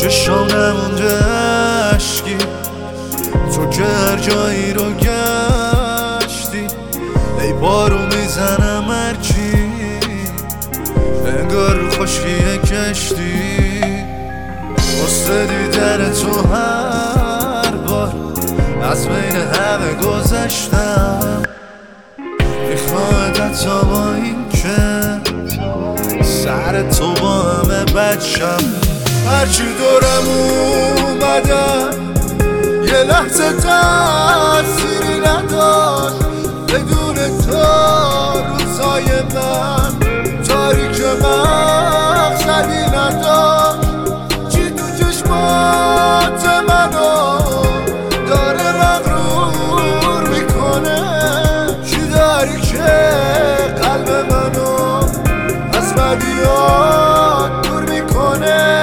چشام نمونده اشکی، تو که هر جایی رو گشتی ای بارو میزنم هرچی، انگار رو خشکیه کشتی. واسه دیدن تو هر بار از بین همه گذشتم، میخواد تا با این که سر تو با همه بچم. هرچی دورم اومدن یه لحظه تأثیری نداشت، بدون تو روزای من تاریک مقصدی نداشت. چی تو چشمات منو داره مغرور میکنه، چی داری که قلب منو از بدیات دور میکنه.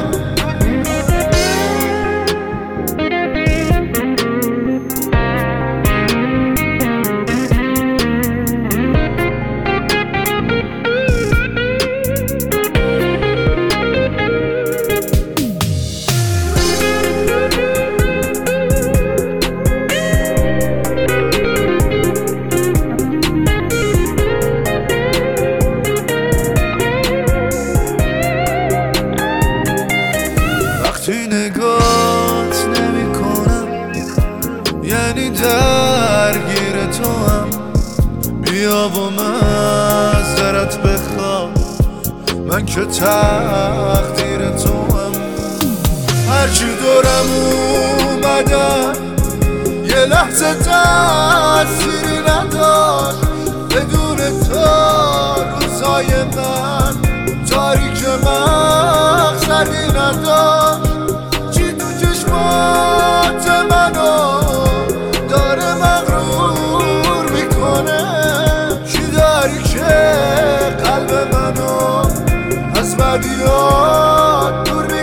وقتی نگات نمی کنم یعنی درگیر تو هم، بیا و معذرت بخواه، من که تقدیر تو هم. هرچی دورم اومدن یه لحظه تأثیری نداشت، بدون تو روزای من تاریک مقصدی نداشت. چی تو چشمات منو داره مغرور میکنه، چی داری که قلب منو از بدیات دور